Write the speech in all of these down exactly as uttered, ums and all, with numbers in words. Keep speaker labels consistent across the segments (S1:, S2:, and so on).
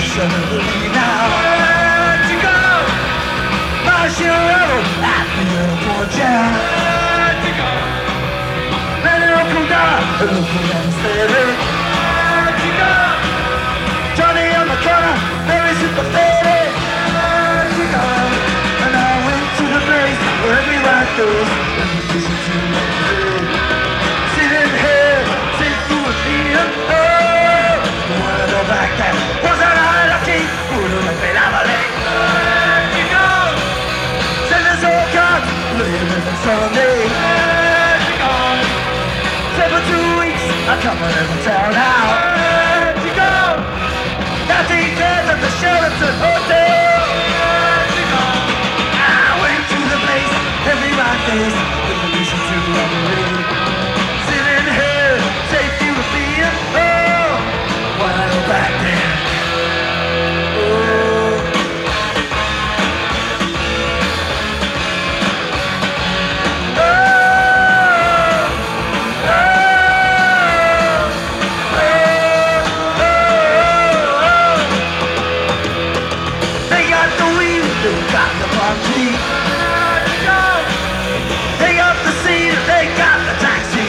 S1: shouldn't believe now. Where'd you go? Marshall Rebel at the airport jam. Where'd you go? Let it all come down and look around steady. Where'd you go? Johnny on the corner, very sympathetic. Where'd you go? And I went to the place where every right goes. And we listen to the music. Sitting here, sitting through a theater. Oh, wanna go back then? Wasn't I lucky? Wouldn't have been Abilene. Where'd you go? Send us all cards, living on Sunday. Where'd you go? Said for two weeks, I'm coming in town now. Where'd you go? Nothing says at the Sheraton Hotel. Where'd you go? I went to the place, every right face, with the listen to the rain. Sitting here, safe you would be in. Oh, wanna go back there? Oh. Oh. Oh. Oh. Oh. They got the weed, they got the palm tree. They got the seat, they got the taxi.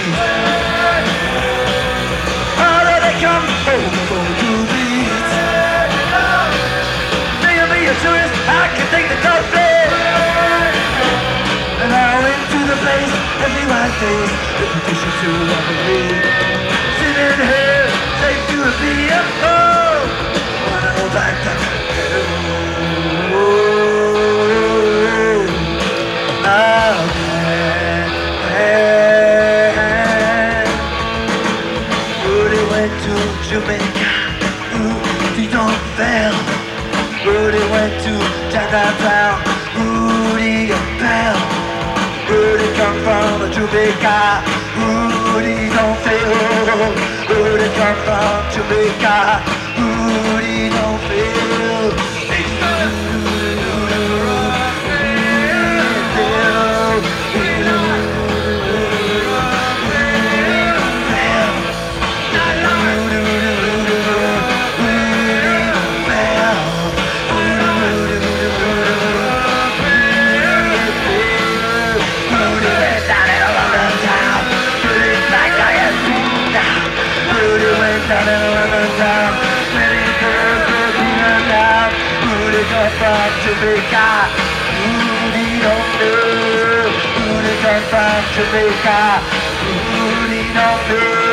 S1: Oh, there they come, over to the east. They'll be a tourist, I can take the coffee. And I went to the place, every right face, the petition to Abilene. Sitting here, safe to a beer. Oh, wanna go back to oh, Rudy went to Jamaica, Rudy don't fail. Rudy went to Chinatown, Rudy got bail. Rudy come from Jamaica, Rudy don't fail. Rudy come from Jamaica, Rudy don't fail. Down in London town, many girls were being down. Rudy come from Jamaica, Rudy don't know. Rudy come from Jamaica, Rudy don't know.